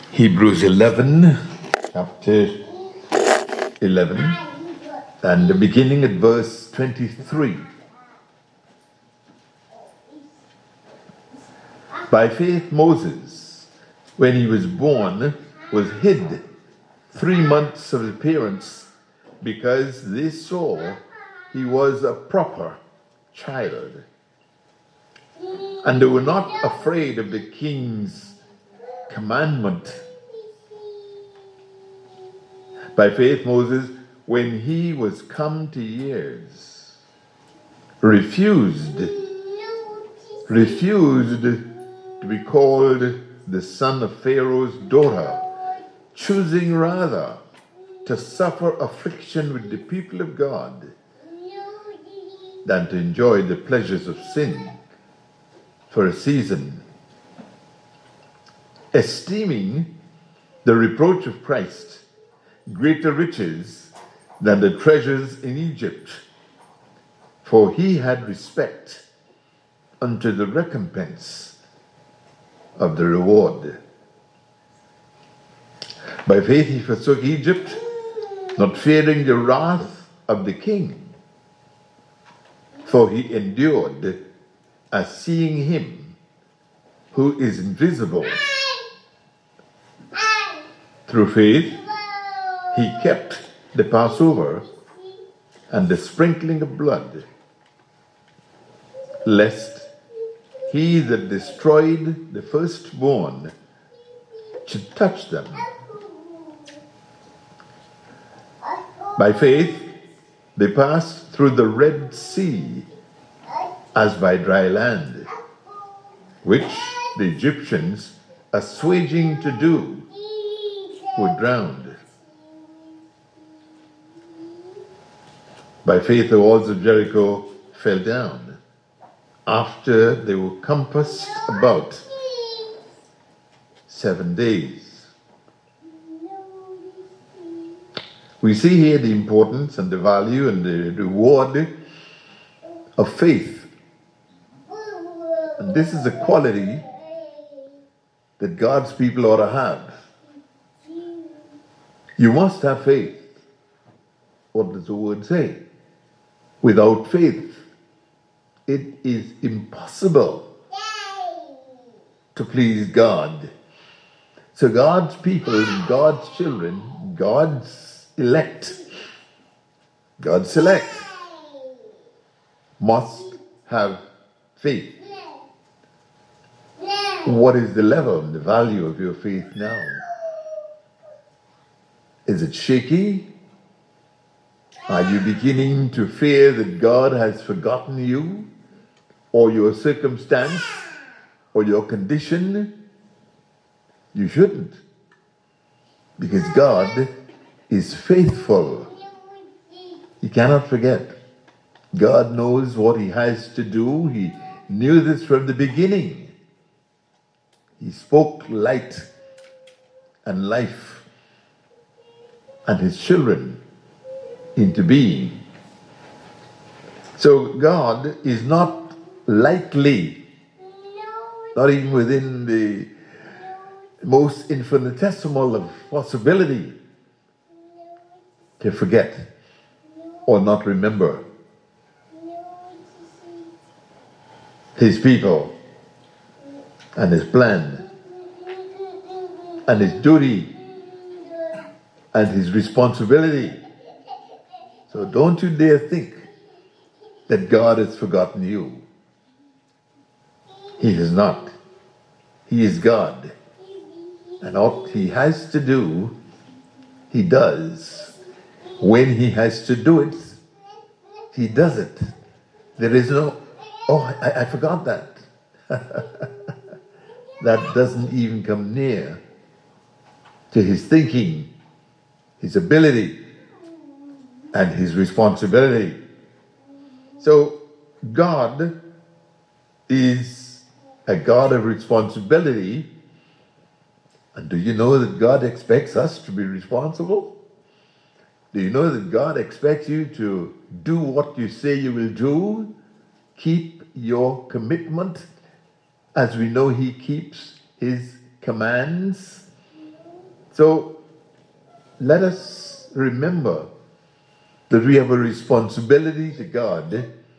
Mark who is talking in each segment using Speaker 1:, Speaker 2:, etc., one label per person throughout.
Speaker 1: Hebrews 11, chapter 11, and beginning at verse 23. By faith Moses, when he was born, was hid 3 months of his parents, because they saw he was a proper child. And they were not afraid of the king's commandment. By faith Moses, when he was come to years, refused to be called the son of Pharaoh's daughter, choosing rather to suffer affliction with the people of God than to enjoy the pleasures of sin for a season, esteeming the reproach of Christ greater riches than the treasures in Egypt, for he had respect unto the recompense of the reward. By faith he forsook Egypt, not fearing the wrath of the king, for he endured as seeing him who is invisible. Through faith he kept the Passover and the sprinkling of blood, lest he that destroyed the firstborn should touch them. By faith they passed through the Red Sea as by dry land, which the Egyptians, assuaging to do, were drowned. By faith the walls of Jericho fell down, after they were compassed about 7 days. We see here the importance and the value and the reward of faith. And this is a quality that God's people ought to have. You must have faith. What does the word say? Without faith, it is impossible to please God. So God's people, God's children, God's elect, God's select, must have faith. What is the level and the value of your faith now? Is it shaky? Are you beginning to fear that God has forgotten you, or your circumstance, or your condition? You shouldn't, because God is faithful. He cannot forget. God knows what he has to do. He knew this from the beginning. He spoke light and life and his children into being. So God is not likely, not even within the most infinitesimal of possibility, to forget or not remember his people and his plan and his duty and his responsibility. So don't you dare think that God has forgotten you. He has not. He is God. And what he has to do, he does. When he has to do it, he does it. There is no, I forgot that. That doesn't even come near to his thinking, his ability, and his responsibility. So God is a God of responsibility. And do you know that God expects us to be responsible? Do you know that God expects you to do what you say you will do? Keep your commitment, as we know he keeps his commands. So let us remember that we have a responsibility to God,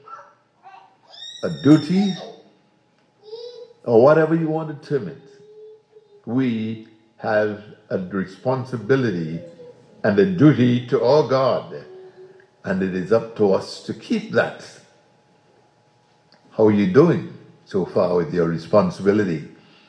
Speaker 1: a duty, or whatever you want to term it. We have a responsibility and a duty to our God, and it is up to us to keep that. How are you doing so far with your responsibility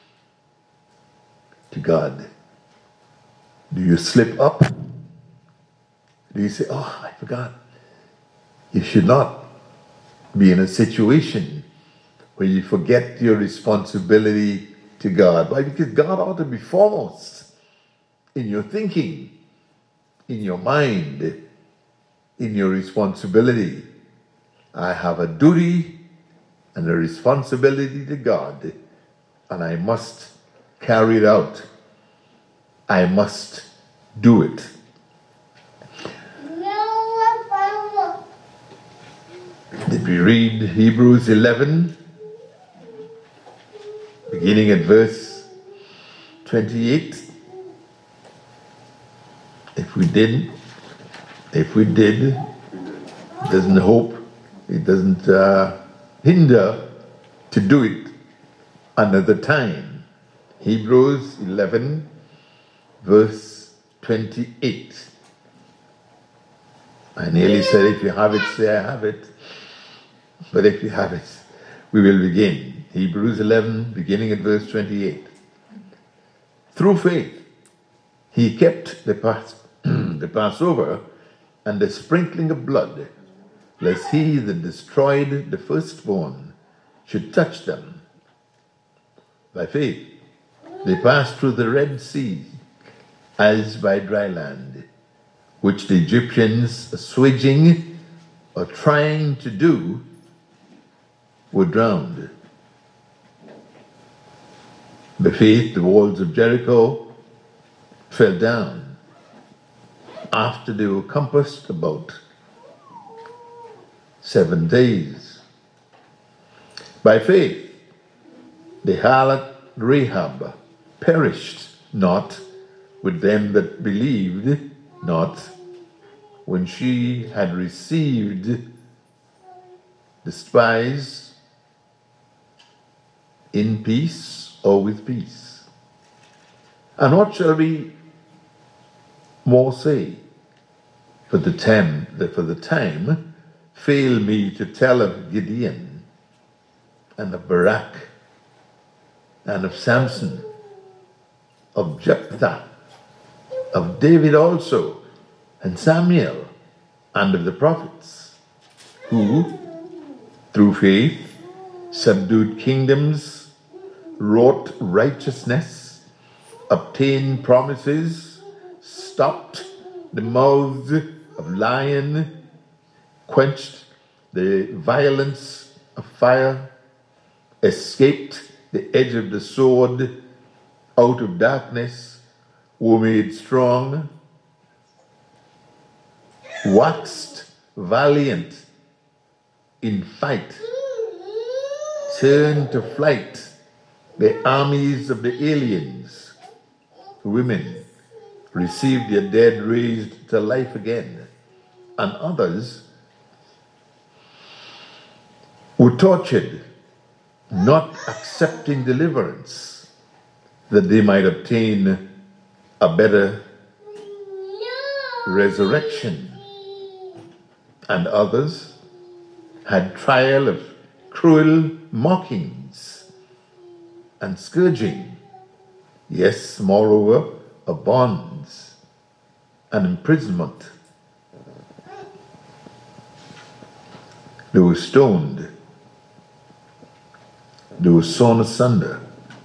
Speaker 1: to God? Do you slip up? Do you say, oh, I forgot? You should not be in a situation where you forget your responsibility to God. Why? Because God ought to be foremost in your thinking, in your mind, in your responsibility. I have a duty and a responsibility to God, and I must carry it out. I must do it. Did we read Hebrews 11, beginning at verse 28? If we did, it doesn't hinder to do it another time. Hebrews 11, verse 28. I nearly said, if you have it, say I have it. But if you have it, we will begin. Hebrews 11, beginning at verse 28. Through faith, he kept the Passover and the sprinkling of blood, lest he that destroyed the firstborn should touch them. By faith, they passed through the Red Sea as by dry land, which the Egyptians, assuaging or trying to do, were drowned. By faith, the walls of Jericho fell down after they were compassed about 7 days. By faith, the harlot Rahab perished not with them that believed not, when she had received the spies in peace or with peace. And what shall we more say? For the time fail me to tell of Gideon and of Barak and of Samson, of Jephthah, of David also, and Samuel, and of the prophets, who, through faith, subdued kingdoms, wrought righteousness, obtained promises, stopped the mouths of lion, quenched the violence of fire, escaped the edge of the sword, out of darkness were made strong, waxed valiant in fight, turned to flight the armies of the aliens. Women received their dead raised to life again, and others were tortured, not accepting deliverance, that they might obtain a better resurrection. And others had trial of cruel mockings and scourging, yes, moreover, of bonds and imprisonment. They were stoned. They were sawn asunder,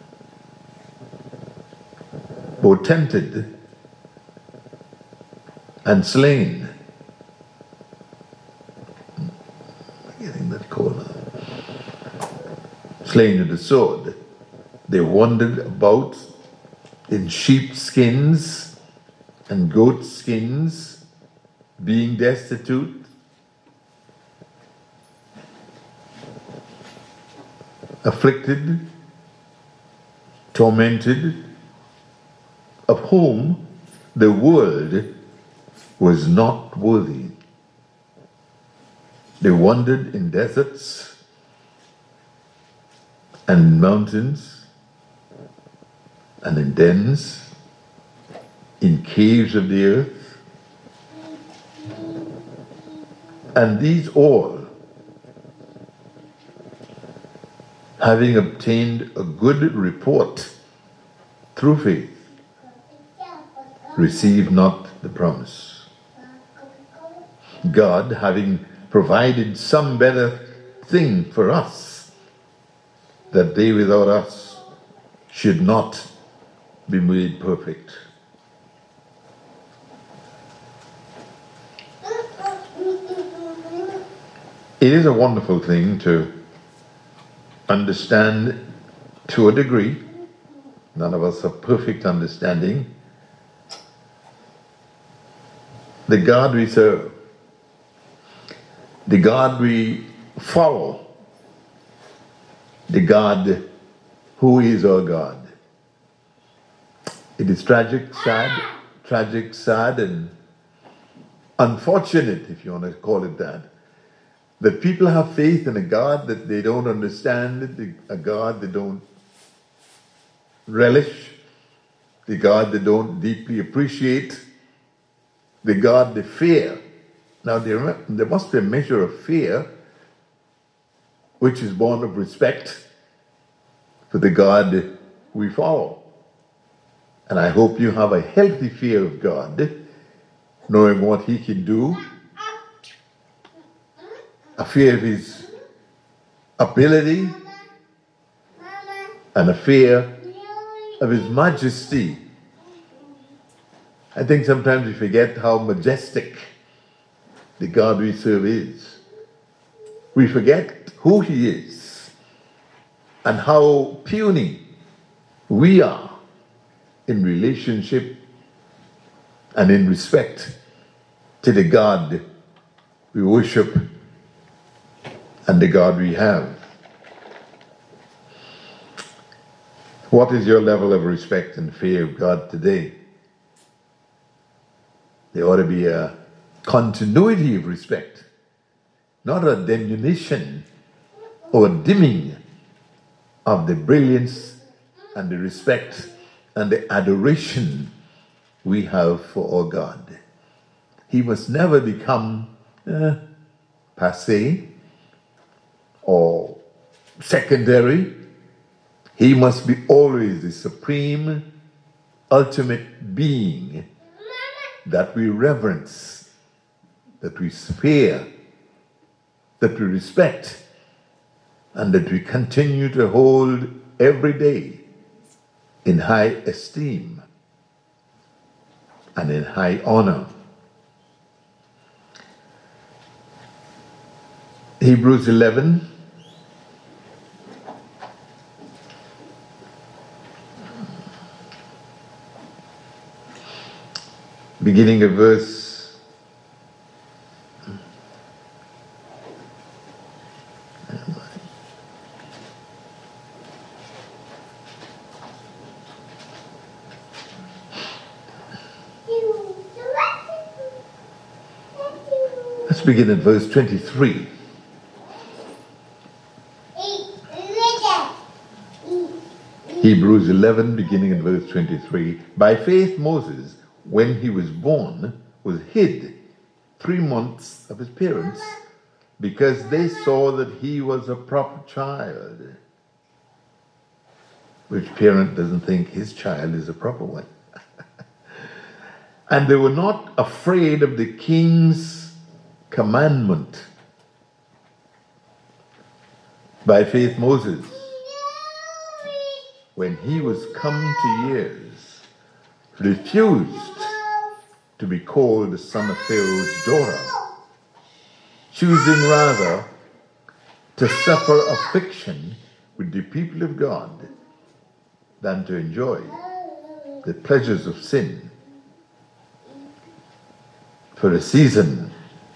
Speaker 1: were tempted and slain. Getting that cold. Slain with the sword. They wandered about in sheep skins and goat skins, being destitute, afflicted, tormented, of whom the world was not worthy. They wandered in deserts and mountains and in dens, in caves of the earth. And these all, having obtained a good report through faith, received not the promise. God, having provided some better thing for us, that they without us should not be made perfect. It is a wonderful thing to understand to a degree. None of us have perfect understanding. The God we serve, the God we follow, the God who is our God. It is tragic, sad, and unfortunate, if you want to call it that people have faith in a God that they don't understand, a God they don't relish, the God they don't deeply appreciate, the God they fear. Now there must be a measure of fear which is born of respect for the God we follow. And I hope you have a healthy fear of God, knowing what He can do, a fear of His ability, and a fear of His majesty. I think sometimes we forget how majestic the God we serve is. We forget who He is and how puny we are in relationship and in respect to the God we worship and the God we have. What is your level of respect and fear of God today? There ought to be a continuity of respect, not a diminution or dimming of the brilliance and the respect and the adoration we have for our God. He must never become passé or secondary. He must be always the supreme, ultimate being that we reverence, that we fear, that we respect, and that we continue to hold every day in high esteem and in high honor. Hebrews 11, beginning of verse 23. Hebrews 11, beginning in verse 23. By faith Moses, when he was born, was hid 3 months of his parents, because they saw that he was a proper child. Which parent doesn't think his child is a proper one? And they were not afraid of the king's commandment. By faith Moses, when he was come to years, refused to be called the son of Pharaoh's daughter, choosing rather to suffer affliction with the people of God than to enjoy the pleasures of sin for a season,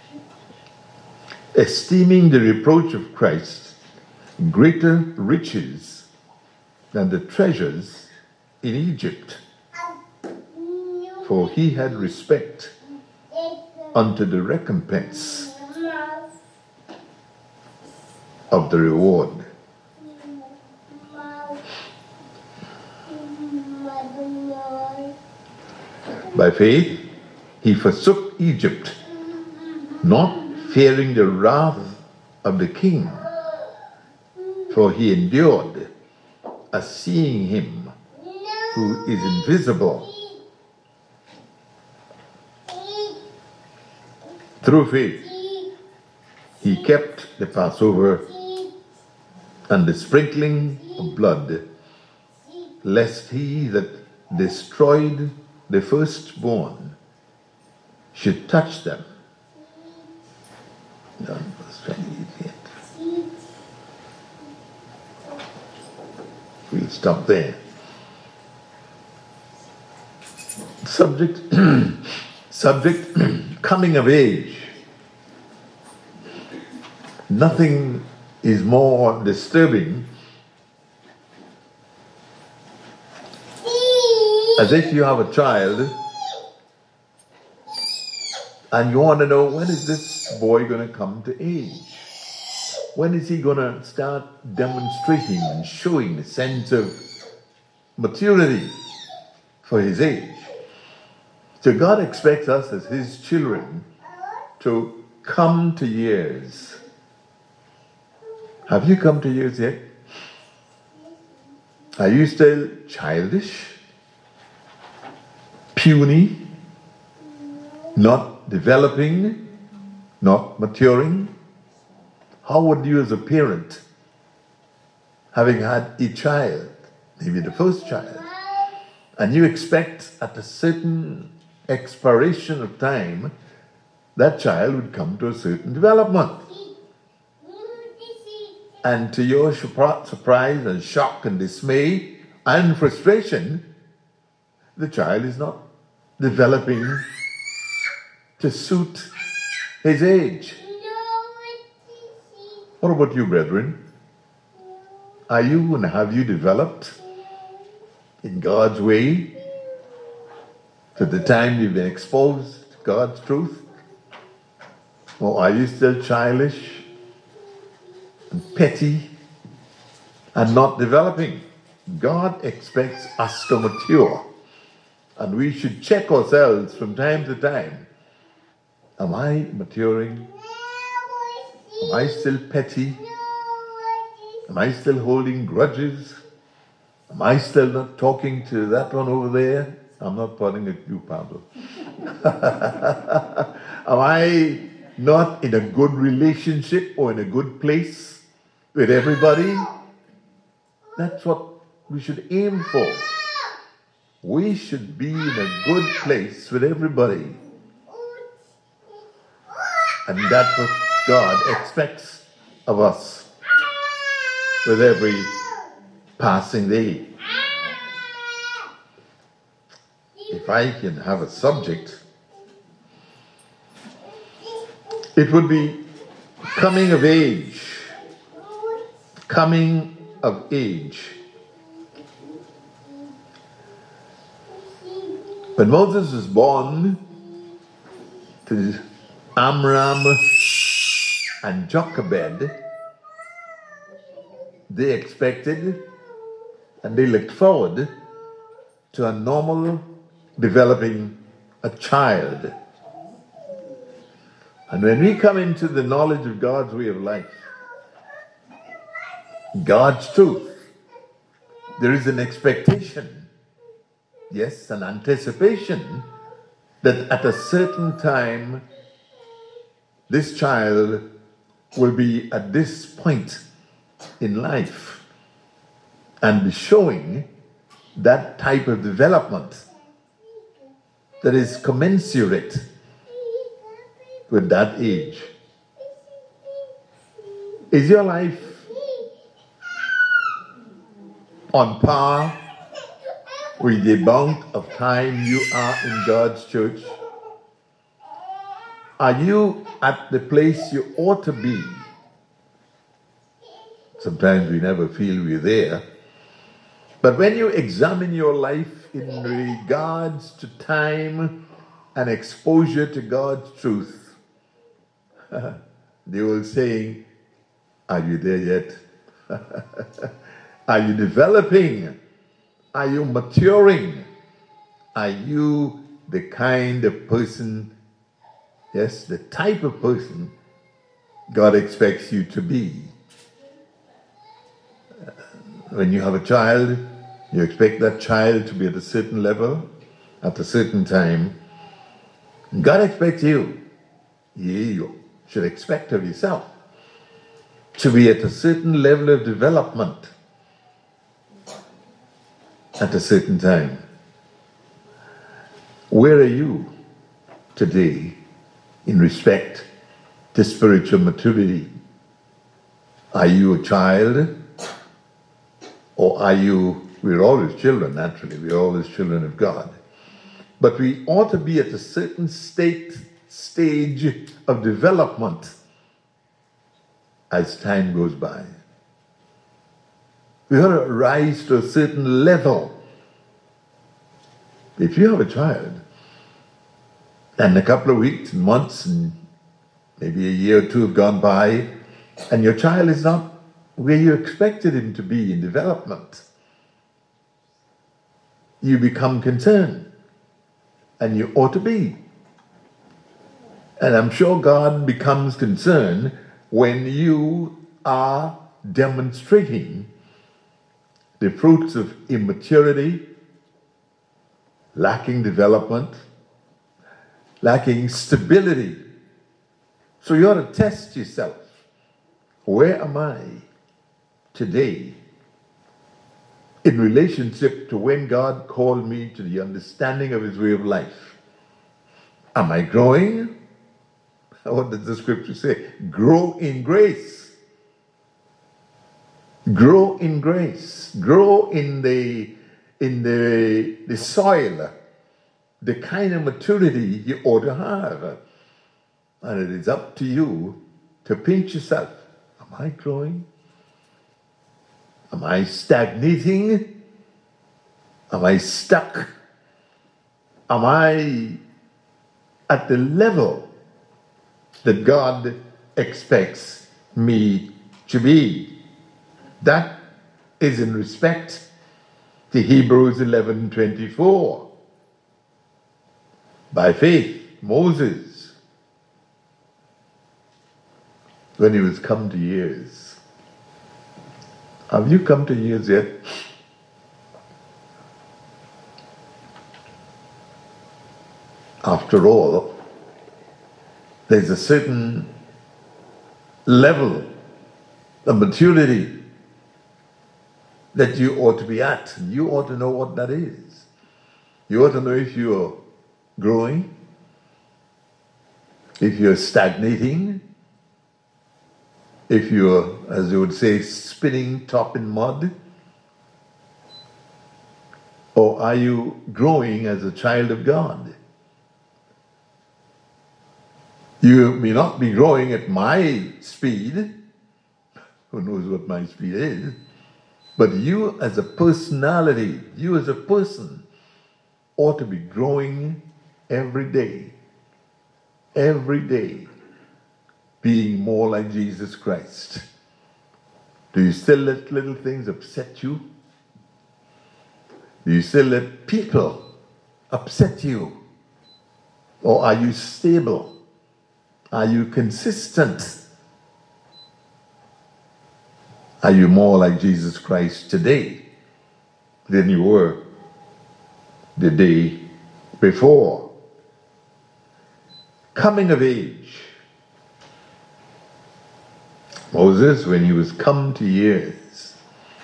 Speaker 1: esteeming the reproach of Christ greater riches than the treasures in Egypt, for he had respect unto the recompense of the reward. By faith, he forsook Egypt, not fearing the wrath of the king, for he endured as seeing him who is invisible. Through faith, he kept the Passover and the sprinkling of blood, lest he that destroyed the firstborn should touch them. John verse 28. We'll stop there. Subject, coming of age. Nothing is more disturbing as if you have a child and you want to know, when is this boy going to come to age? When is he going to start demonstrating and showing a sense of maturity for his age? So God expects us as his children to come to years. Have you come to years yet? Are you still childish, puny, not developing, not maturing? How would you as a parent, having had a child, maybe the first child, and you expect at a certain expiration of time, that child would come to a certain development. And to your surprise and shock and dismay and frustration, the child is not developing to suit his age. What about you, brethren? Are you and have you developed in God's way to the time you've been exposed to God's truth? Or are you still childish and petty and not developing? God expects us to mature, and we should check ourselves from time to time. Am I maturing? Am I still petty? Am I still holding grudges? Am I still not talking to that one over there? I'm not pointing at you, Pablo. Am I not in a good relationship or in a good place with everybody? That's what we should aim for. We should be in a good place with everybody. And that's what God expects of us with every passing day. If I can have a subject, it would be coming of age. Coming of age. When Moses was born to Amram and Jochebed, they expected and they looked forward to a normal developing a child. And when we come into the knowledge of God's way of life, God's truth, there is an expectation, yes, an anticipation that at a certain time this child will be at this point in life and be showing that type of development that is commensurate with that age. Is your life on par with the amount of time you are in God's church? Are you at the place you ought to be? Sometimes we never feel we're there. But when you examine your life in regards to time and exposure to God's truth. The old saying, are you there yet? Are you developing? Are you maturing? Are you the kind of person, yes, the type of person God expects you to be? When you have a child, you expect that child to be at a certain level, at a certain time. God expects you should expect of yourself to be at a certain level of development at a certain time. Where are you today in respect to spiritual maturity? Are you a child? Or are you, we're always children, naturally, we're always children of God. But we ought to be at a certain stage of development as time goes by. We ought to rise to a certain level. If you have a child, and a couple of weeks and months and maybe a year or two have gone by, and your child is not where you expected him to be in development, you become concerned, and you ought to be. And I'm sure God becomes concerned when you are demonstrating the fruits of immaturity, lacking development, lacking stability. So you ought to test yourself. Where am I today in relationship to when God called me to the understanding of his way of life? Am I growing? What does the scripture say? Grow in grace. Grow in grace. Grow in the soil, the kind of maturity you ought to have. And it is up to you to pinch yourself. Am I growing? Am I stagnating? Am I stuck? Am I at the level that God expects me to be? That is in respect to Hebrews 11:24. By faith, Moses, when he was come to years. Have you come to years yet? After all, there's a certain level of maturity that you ought to be at. And you ought to know what that is. You ought to know if you're growing, if you're stagnating, if you're, as you would say, spinning top in mud, or are you growing as a child of God? You may not be growing at my speed. Who knows what my speed is? But you as a personality, you as a person, ought to be growing every day, being more like Jesus Christ. Do you still let little things upset you? Do you still let people upset you? Or are you stable? Are you consistent? Are you more like Jesus Christ today than you were the day before? Coming of age. Moses, when he was come to years.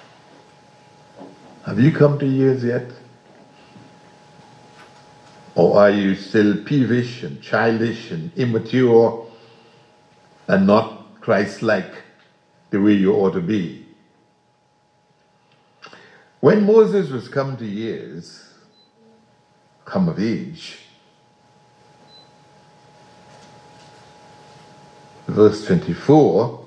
Speaker 1: Have you come to years yet? Or are you still peevish and childish and immature and not Christ-like the way you ought to be? When Moses was come to years, come of age, verse 24,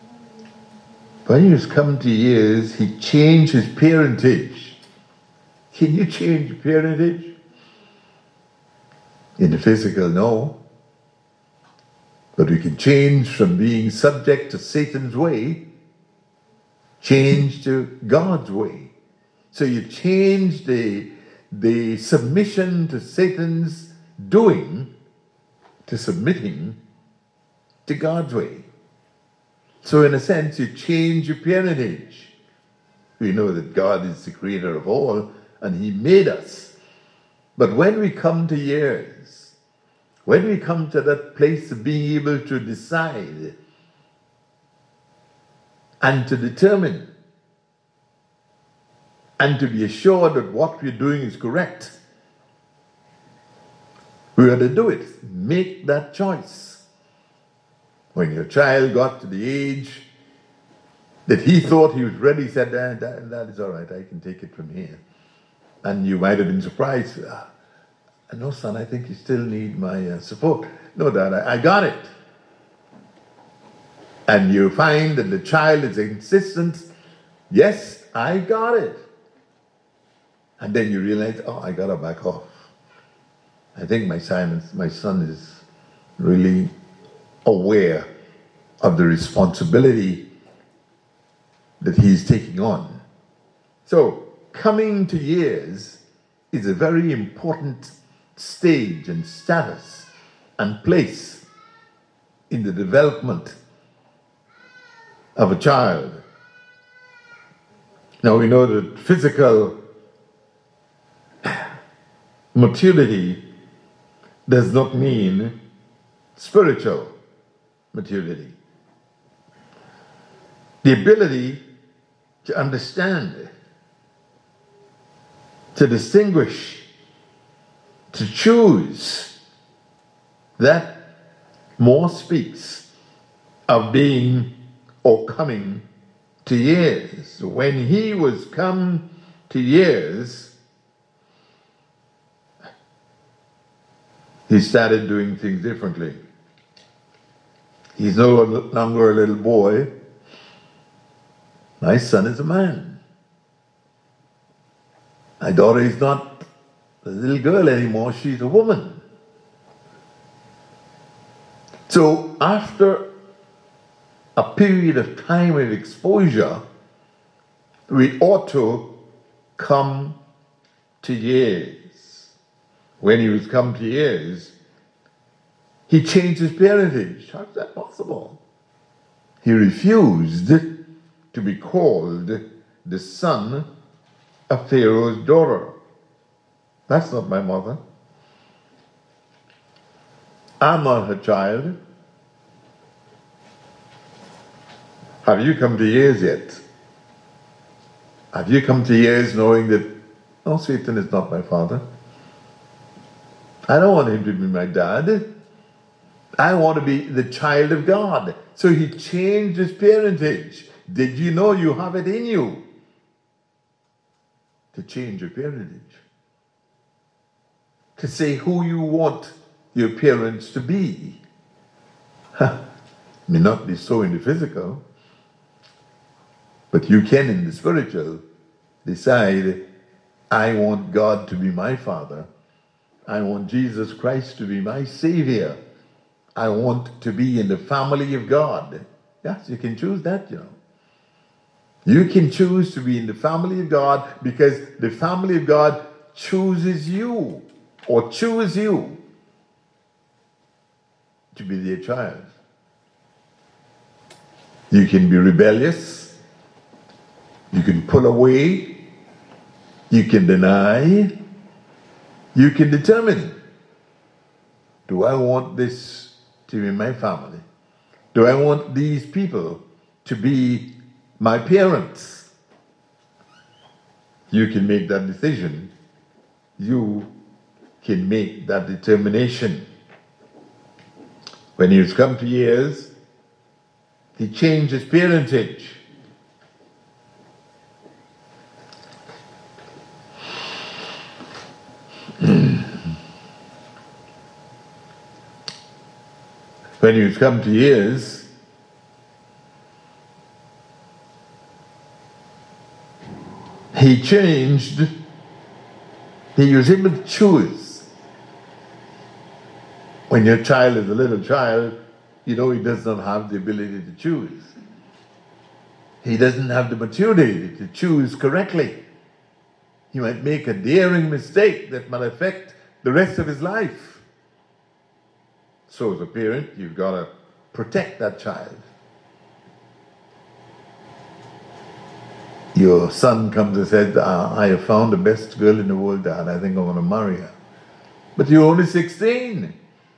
Speaker 1: when he was come to years, he changed his parentage. Can you change parentage? In the physical, no. But we can change from being subject to Satan's way, change to God's way. So you change the submission to Satan's doing to submitting to God's way. So in a sense, you change your parentage. We know that God is the creator of all, and He made us. But when we come to years, when we come to that place of being able to decide and to determine and to be assured that what we're doing is correct, we have to do it. Make that choice. When your child got to the age that he thought he was ready, he said, that is all right, I can take it from here. And you might have been surprised. No, son, I think you still need my support. No, Dad, I got it. And you find that the child is insistent, yes, I got it. And then you realize, oh, I got to back off. I think my son is really aware of the responsibility that he's taking on. So, coming to years is a very important stage and status and place in the development of a child. Now we know that physical maturity does not mean spiritual maturity. The ability to understand, to distinguish, to choose, that more speaks of being or coming to years. When he was come to years, he started doing things differently. He's no longer a little boy. My son is a man. My daughter is not a little girl anymore, she's a woman. So after a period of time of exposure, we ought to come to years. When he was come to years, he changed his parentage. How is that possible? He refused to be called the son of Pharaoh's daughter. That's not my mother. I'm not her child. Have you come to years yet? Have you come to years knowing that, no, Satan is not my father? I don't want him to be my dad. I want to be the child of God. So he changed his parentage. Did you know you have it in you to change your parentage? To say who you want your parents to be. May not be so in the physical, but you can in the spiritual decide, I want God to be my Father. I want Jesus Christ to be my Savior. I want to be in the family of God. Yes, you can choose that, you know. You can choose to be in the family of God because the family of God chooses you or choose you to be their child. You can be rebellious. You can pull away. You can deny. You can determine, do I want this to be my family? Do I want these people to be my parents? You can make that decision. You can make that determination. When he was come to years, he changed his parentage. When he was come to years, he changed He was able to choose. When your child is a little child, he does not have the ability to choose. He doesn't have the maturity to choose correctly. He might make a daring mistake that might affect the rest of his life. So as a parent, you've got to protect that child. Your son comes and says, I have found the best girl in the world, Dad. I think I want to marry her. But you're only 16.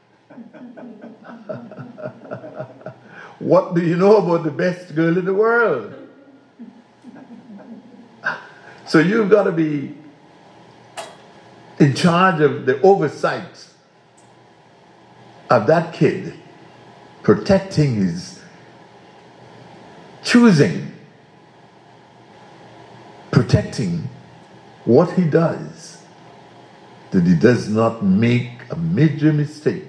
Speaker 1: What do you know about the best girl in the world? So you've got to be in charge of the oversight of that kid, protecting his choosing, protecting what he does, that he does not make a major mistake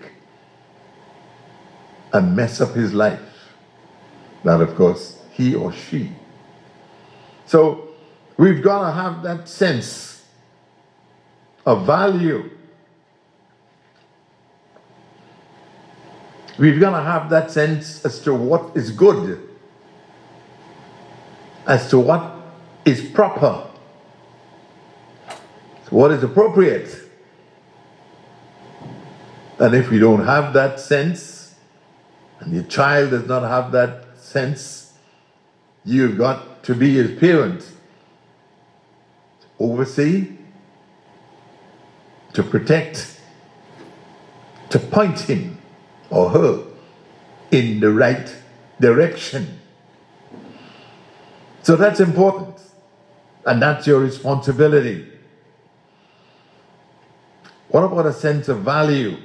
Speaker 1: and mess up his life. That, of course, he or she. So we've got to have that sense of value. We've got to have that sense as to what is good, as to what is proper, what is appropriate. And if we don't have that sense, and your child does not have that sense, you've got to be his parent, to oversee, to protect, to point him or her in the right direction. So that's important, and that's your responsibility. What about a sense of value?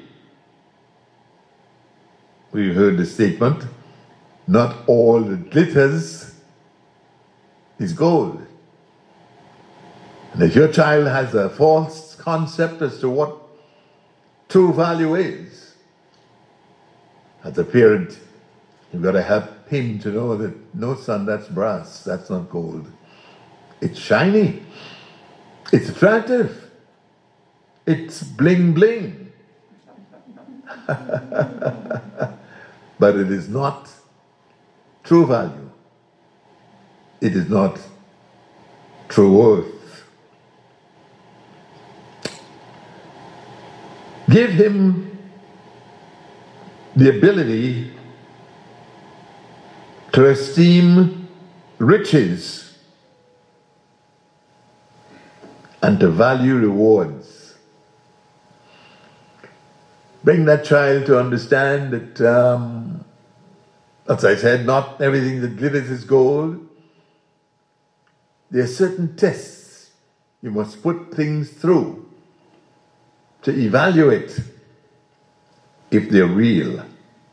Speaker 1: We heard the statement, not all that glitters is gold. And if your child has a false concept as to what true value is, as a parent, you've got to help him to know that, no son, that's brass, that's not gold. It's shiny, it's attractive, it's bling bling. But it is not true value. It is not true worth. Give him the ability to esteem riches and to value rewards. Bring that child to understand that, as I said, not everything that glitters is gold. There are certain tests you must put things through to evaluate if they're real.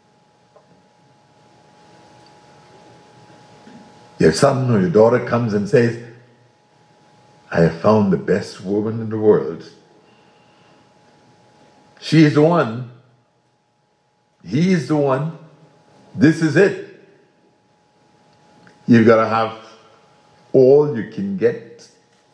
Speaker 1: Your son or your daughter comes and says, I have found the best woman in the world. She is the one. He is the one. This is it. You've got to have all you can get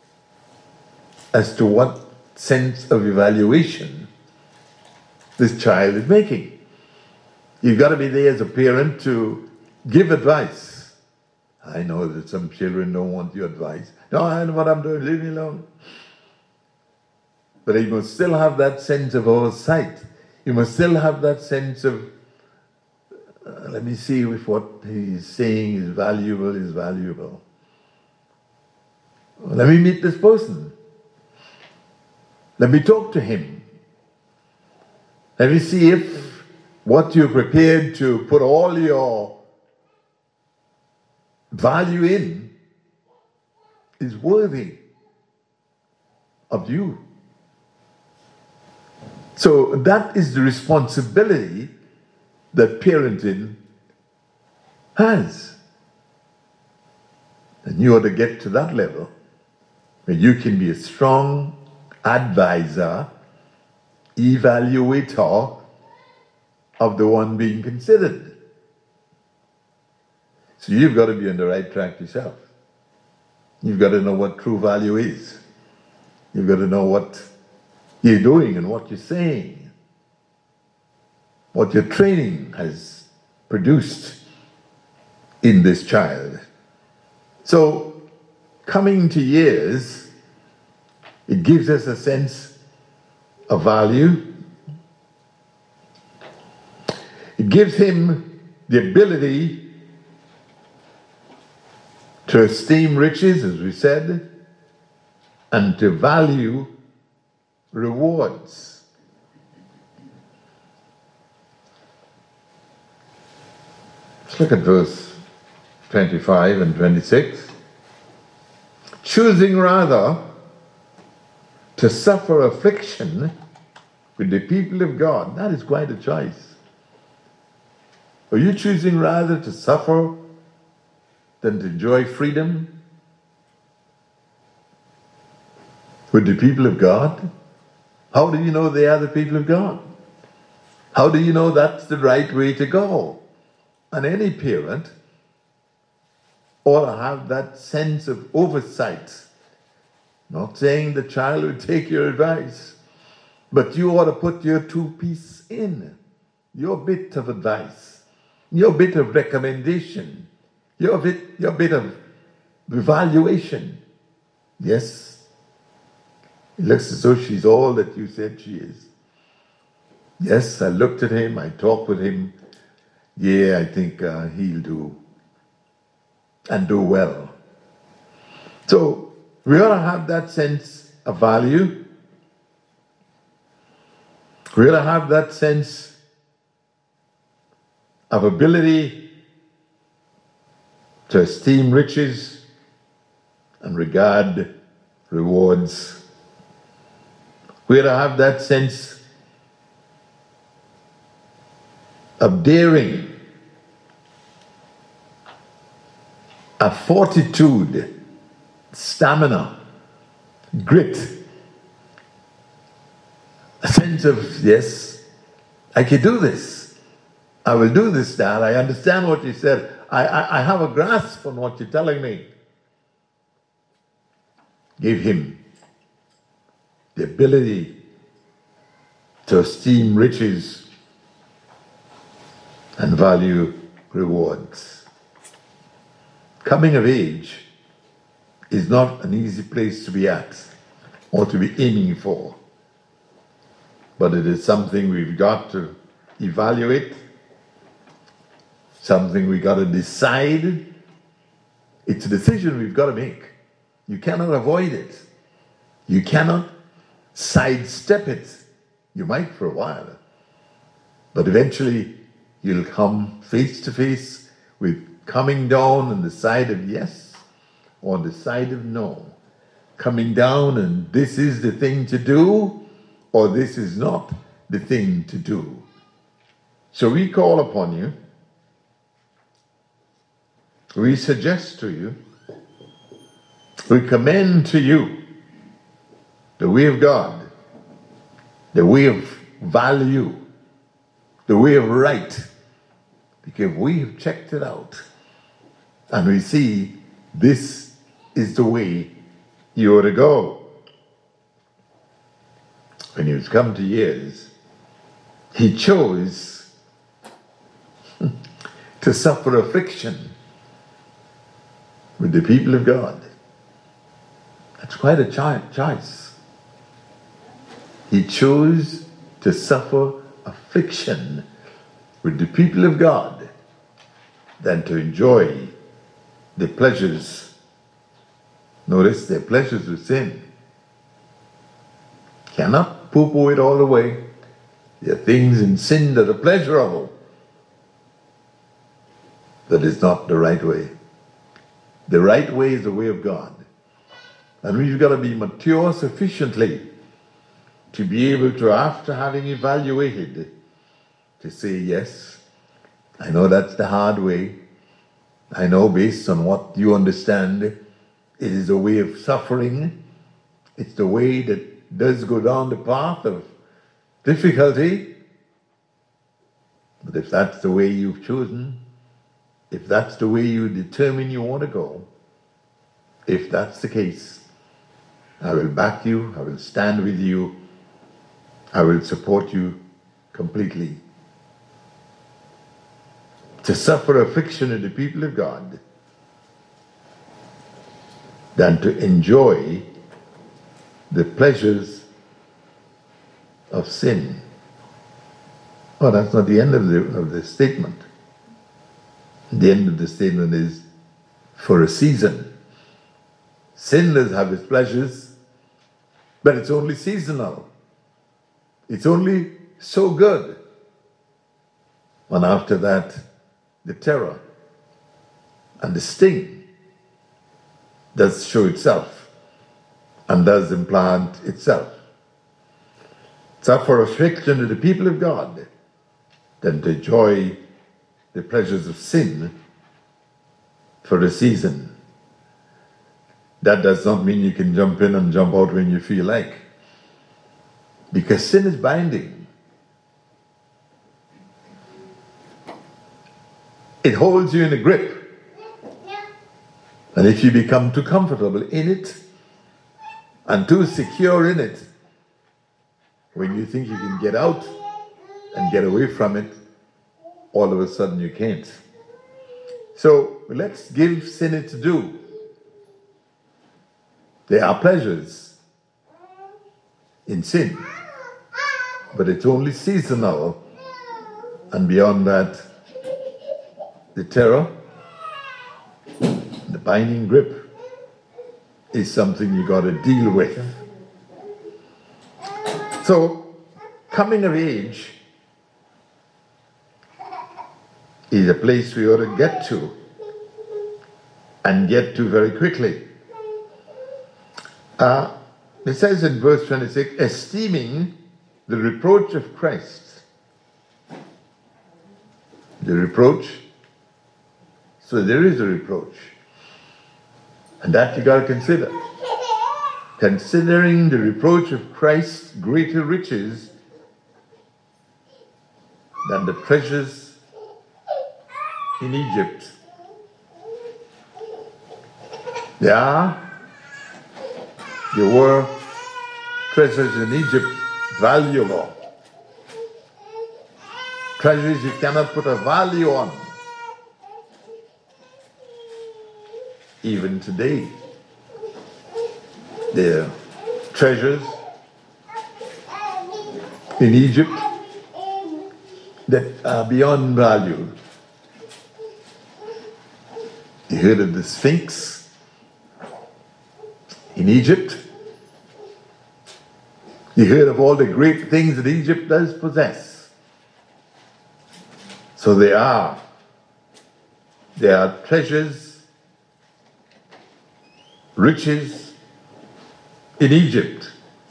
Speaker 1: as to what sense of evaluation this child is making. You've got to be there as a parent to give advice. I know that some children don't want your advice. No, I know what I'm doing, leave me alone. But you must still have that sense of oversight. You must still have that sense of, let me see if what he's saying is valuable. Let me meet this person. Let me talk to him. Let me see if what you're prepared to put all your value in is worthy of you. So that is the responsibility that parenting has. And you ought to get to that level where you can be a strong advisor, evaluator of the one being considered. So you've got to be on the right track yourself. You've got to know what true value is. You've got to know what you're doing and what you're saying, what your training has produced in this child. So, coming to years, it gives us a sense of value. It gives him the ability to esteem riches, as we said, and to value rewards. Let's look at verse 25 and 26. Choosing rather to suffer affliction with the people of God. That is quite a choice. Are you choosing rather to suffer than to enjoy freedom with the people of God? How do you know they are the people of God? How do you know that's the right way to go? And any parent ought to have that sense of oversight. Not saying the child will take your advice, but you ought to put your 2 pieces in, your bit of advice, your bit of recommendation, your bit of evaluation. Yes, it looks as though she's all that you said she is. Yes, I looked at him, I talked with him. Yeah, I think he'll do and do well. So we ought to have that sense of value. We ought to have that sense of ability to esteem riches and regard rewards. We ought to have that sense of daring, a fortitude, stamina, grit, a sense of, yes, I can do this. I will do this, Dad. I understand what you said. I have a grasp on what you're telling me. Give him the ability to esteem riches and value rewards. Coming of age is not an easy place to be at or to be aiming for, but it is something we've got to evaluate, something we've got to decide. It's a decision we've got to make. You cannot avoid it. You cannot sidestep it. You might for a while, but eventually you'll come face to face with coming down on the side of yes or the side of no. Coming down and this is the thing to do or this is not the thing to do. So we call upon you, we suggest to you, we commend to you the way of God, the way of value, the way of right, because we have checked it out and we see this is the way you ought to go. When he was come to years, he chose to suffer affliction with the people of God. That's quite a choice. He chose to suffer affliction with the people of God than to enjoy the pleasures. Notice the pleasures of sin. Cannot poo-poo it all away. There are things in sin that are pleasurable. That is not the right way. The right way is the way of God. And we've got to be mature sufficiently to be able to, after having evaluated, to say, yes, I know that's the hard way. I know based on what you understand, it is a way of suffering. It's the way that does go down the path of difficulty. But if that's the way you've chosen, if that's the way you determine you want to go, if that's the case, I will back you, I will stand with you, I will support you completely. To suffer affliction in the people of God than to enjoy the pleasures of sin. Oh, that's not the end of the statement. The end of the statement is for a season. Sin does have its pleasures, but it's only seasonal. It's only so good. And after that, the terror and the sting does show itself and does implant itself. Suffer affliction to the people of God than to enjoy the pleasures of sin for a season. That does not mean you can jump in and jump out when you feel like. Because sin is binding. It holds you in a grip. And if you become too comfortable in it and too secure in it, when you think you can get out and get away from it, all of a sudden you can't. So let's give sin its due. There are pleasures in sin, but it's only seasonal, and beyond that, the terror, the binding grip is something you got to deal with. So, coming of age is a place we ought to get to, and get to very quickly. It says in verse 26, esteeming the reproach of Christ. The reproach. So there is a reproach. And that you got to consider. Considering the reproach of Christ greater riches than the treasures in Egypt. There were treasures in Egypt valuable. Treasures you cannot put a value on. Even today, there are treasures in Egypt that are beyond value. You heard of the Sphinx in Egypt? You heard of all the great things that Egypt does possess. So there are treasures, riches in Egypt.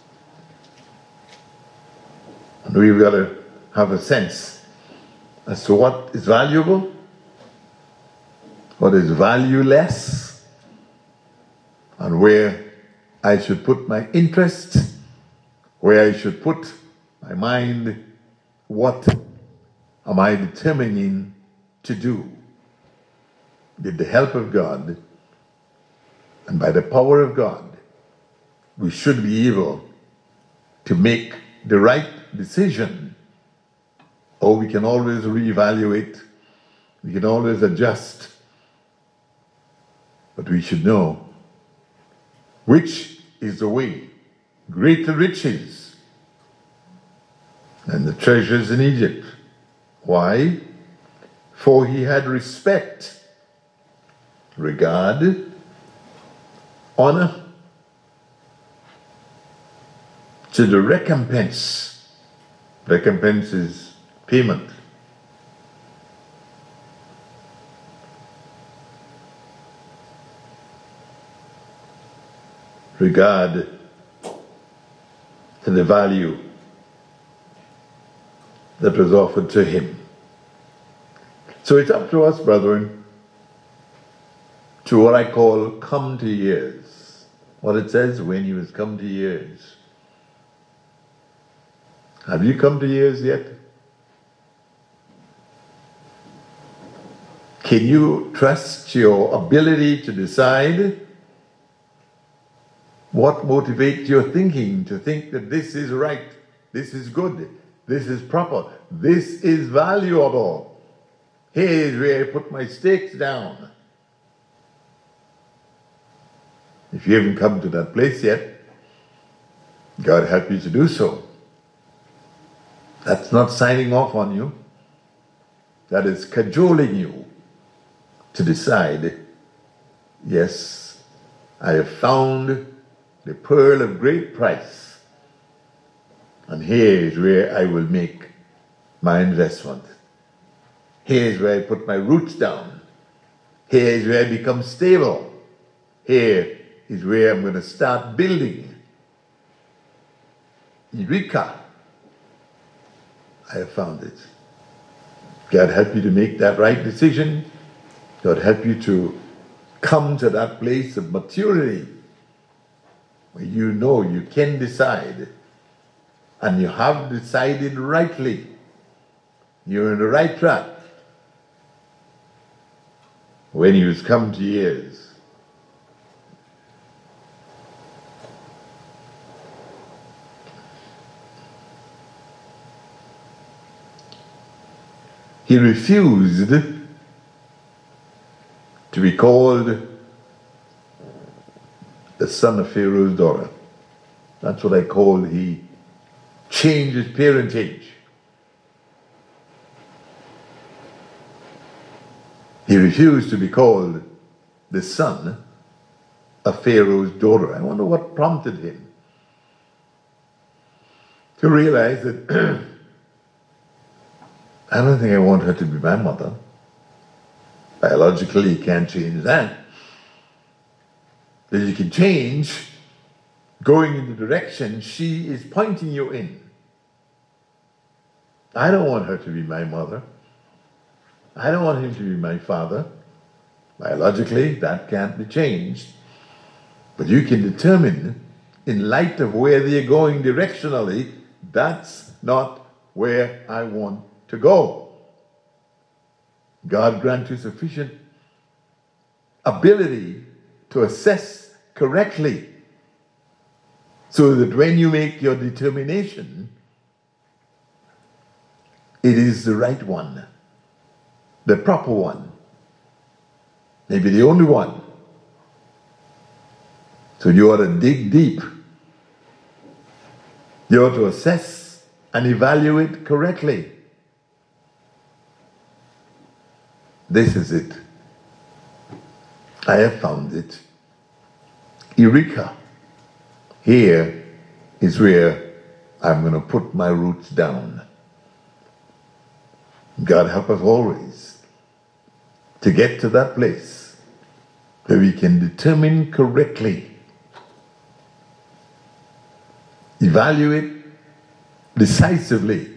Speaker 1: And we've got to have a sense as to what is valuable, what is valueless, and where I should put my interest, where I should put my mind. What am I determining to do? With the help of God and by the power of God, we should be able to make the right decision. Or we can always reevaluate, we can always adjust. But we should know which is the way. Greater riches than the treasures in Egypt. Why? For he had respect, regard, honor to the recompense. Recompense is payment. Regard to the value that was offered to him. So it's up to us, brethren, to what I call come to years. What it says, when he was come to years. Have you come to years yet? Can you trust your ability to decide? What motivates your thinking to think that this is right This is good. This is proper. This is valuable. Here is where I put my stakes down. If you haven't come to that place yet, God help you to do so. That's not signing off on you. That is cajoling you to decide, yes, I have found the pearl of great price, and here is where I will make my investment. Here is where I put my roots down. Here is where I become stable. Here is where I'm going to start building. Eureka! I have found it. God help you to make that right decision. God help you to come to that place of maturity where you know you can decide, and you have decided rightly. You're on the right track. When you come to years, he refused to be called the son of Pharaoh's daughter. That's what I call he changed his parentage. He refused to be called the son of Pharaoh's daughter. I wonder what prompted him to realize that I don't think I want her to be my mother. Biologically, you can't change that. But you can change going in the direction she is pointing you in. I don't want her to be my mother. I don't want him to be my father. Biologically, that can't be changed. But you can determine, in light of where they're going directionally, that's not where I want to go. God grant you sufficient ability to assess correctly, so that when you make your determination, it is the right one, the proper one, maybe the only one. So you ought to dig deep. You ought to assess and evaluate correctly. This is it. I have found it. Eureka. Here is where I'm going to put my roots down. God help us always to get to that place where we can determine correctly, evaluate decisively.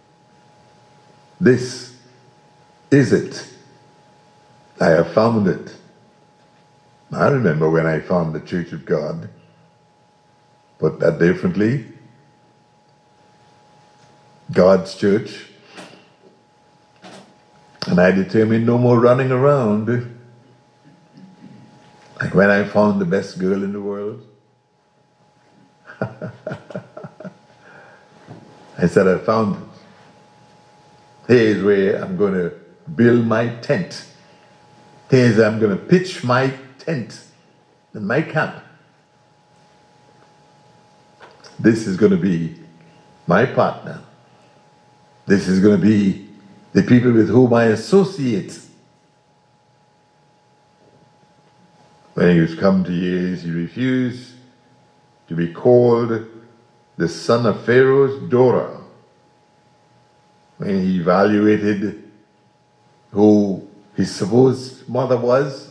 Speaker 1: This is it. I have found it. I remember when I found the Church of God. Put that differently, God's church. And I determined no more running around. Like when I found the best girl in the world. I said, I found it. Here's where I'm going to build my tent. Here's where I'm going to pitch my tent in my camp. This is going to be my partner. This is going to be the people with whom I associate. When he was come to years, he refused to be called the son of Pharaoh's daughter. When he evaluated who his supposed mother was,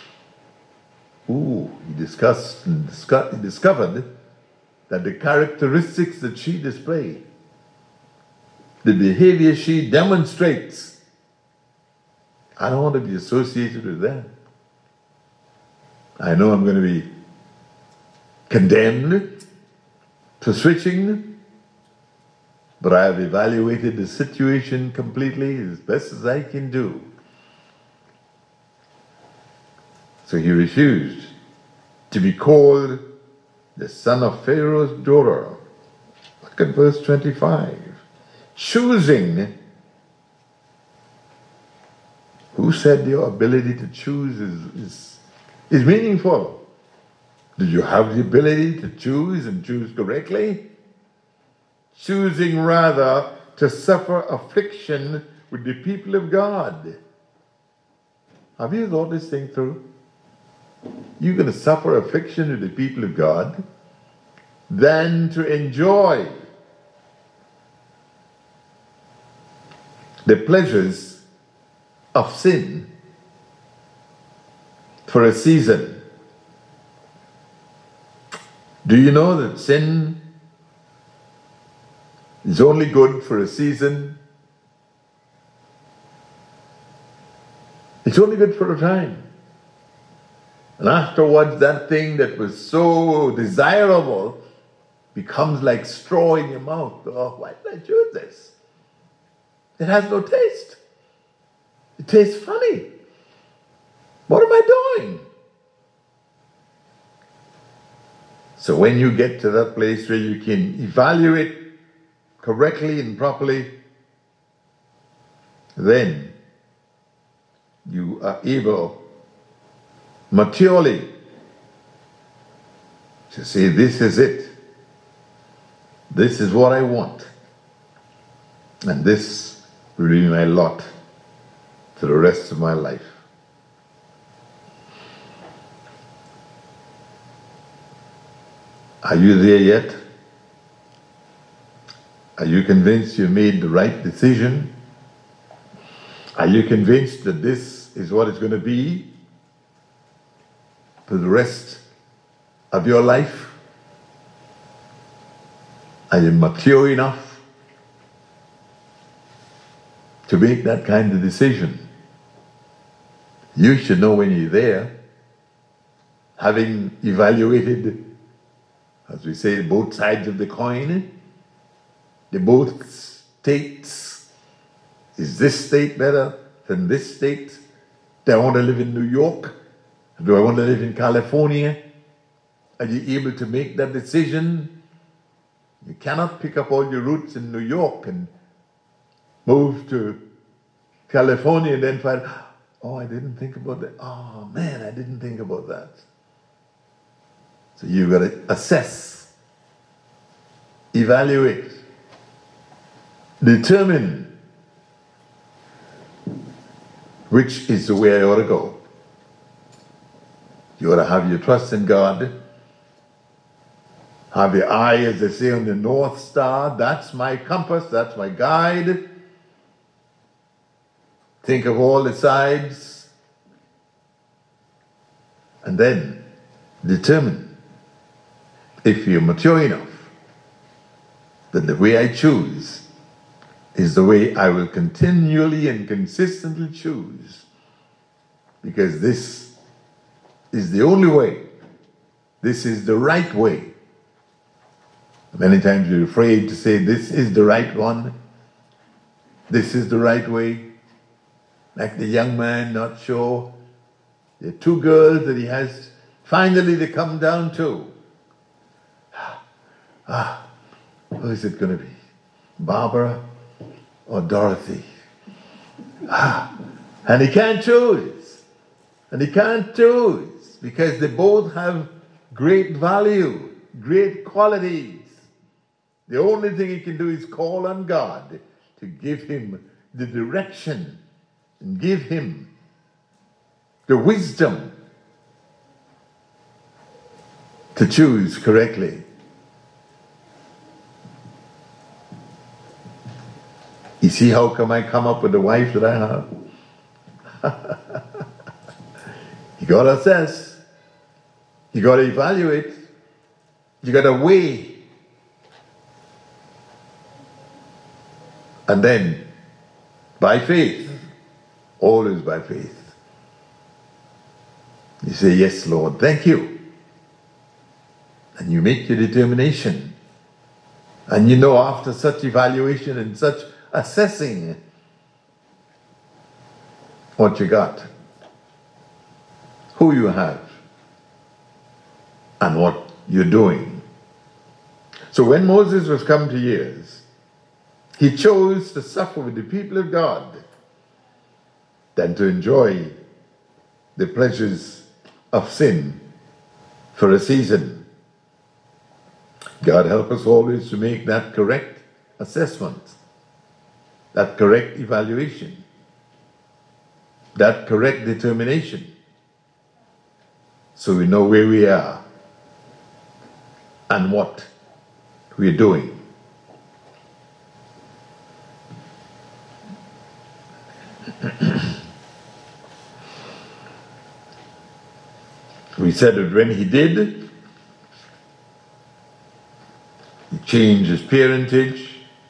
Speaker 1: he discovered that the characteristics that she displayed, the behavior she demonstrates, I don't want to be associated with that. I know I'm going to be condemned for switching, but I have evaluated the situation completely as best as I can do. So he refused to be called the son of Pharaoh's daughter. Look at verse 25. Choosing. Who said your ability to choose is meaningful? Do you have the ability to choose and choose correctly? Choosing rather to suffer affliction with the people of God. Have you thought this thing through? You're going to suffer affliction with the people of God than to enjoy the pleasures of sin for a season. Do you know that sin is only good for a season? It's only good for a time. And afterwards, that thing that was so desirable becomes like straw in your mouth. Oh, why did I choose this? It has no taste. It tastes funny. What am I doing? So when you get to that place where you can evaluate correctly and properly, then you are able maturely to say, this is it. This is what I want. And this will be my lot for the rest of my life. Are you there yet? Are you convinced you made the right decision? Are you convinced that this is what it's going to be for the rest of your life? Are you mature enough to make that kind of decision? You should know when you're there, having evaluated, as we say, both sides of the coin, the both states. Is this state better than this state? Do I want to live in New York? Do I want to live in California? Are you able to make that decision? You cannot pick up all your roots in New York and move to California and then find, oh, I didn't think about that. Oh, man, I didn't think about that. So you've got to assess, evaluate, determine which is the way I ought to go. You ought to have your trust in God. Have your eye, as they say, on the North Star. That's my compass, that's my guide. Think of all the sides. And then determine, if you're mature enough, that the way I choose is the way I will continually and consistently choose. Because this is the only way. This is the right way. Many times you're afraid to say, this is the right one. This is the right way. Like the young man, not sure. There are two girls that he has finally to come down to. Who is it going to be? Barbara or Dorothy? And he can't choose. And he can't choose because they both have great value, great qualities. The only thing he can do is call on God to give him the direction and give him the wisdom to choose correctly. You see how come I come up with the wife that I have? You got to assess. You got to evaluate. You got to weigh. And then, by faith, always by faith, you say, yes, Lord, thank you. And you make your determination. And you know, after such evaluation and such assessing, what you got, who you have, and what you're doing. So when Moses was come to years, he chose to suffer with the people of God than to enjoy the pleasures of sin for a season. God help us always to make that correct assessment, that correct evaluation, that correct determination, so we know where we are and what we're doing. We said that when he did, he changed his parentage,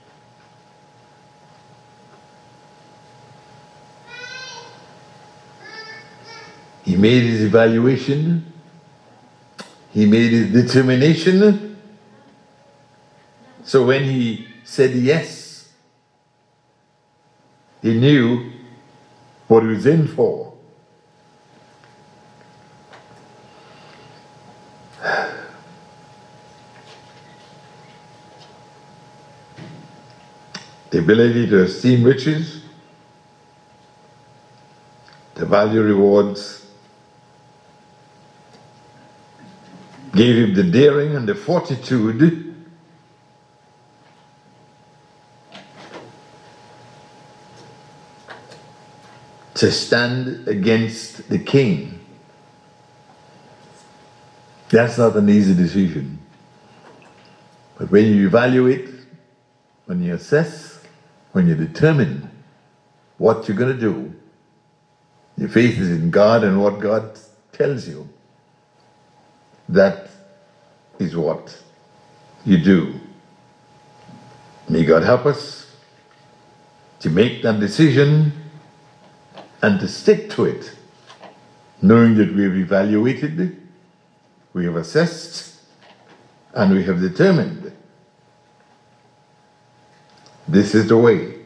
Speaker 1: he made his evaluation, he made his determination. So when he said yes, he knew what he was in for. The ability to esteem riches, to value rewards, gave him the daring and the fortitude to stand against the king. That's not an easy decision. But when you evaluate, when you assess, when you determine what you're going to do, your faith is in God and what God tells you. That is what you do. May God help us to make that decision and to stick to it, knowing that we have evaluated, we have assessed, and we have determined. This is the way.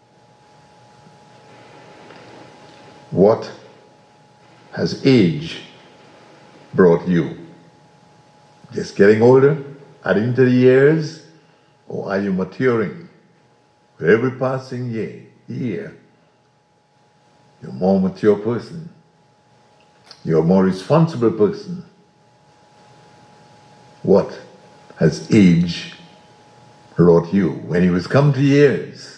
Speaker 1: What has age brought you? Just getting older, adding to the years, or are you maturing? With every passing year, you're a more mature person. You're a more responsible person. What has age brought you? When you was come to years,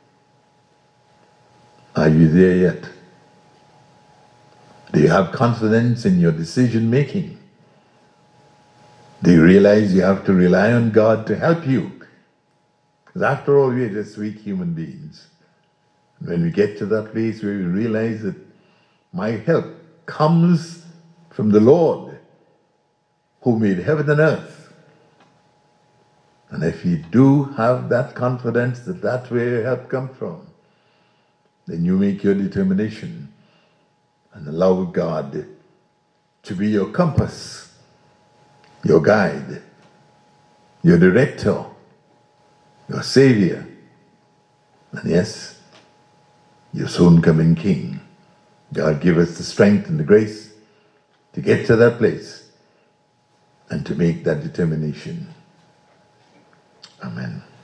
Speaker 1: are you there yet? Do you have confidence in your decision making? Do you realize you have to rely on God to help you? Because after all, we're just weak human beings. When we get to that place where we realize that my help comes from the Lord, who made heaven and earth. And if you do have that confidence that that's where your help comes from, then you make your determination and allow God to be your compass, your guide, your director, your savior, and yes, your soon coming King. God give us the strength and the grace to get to that place and to make that determination. Amen.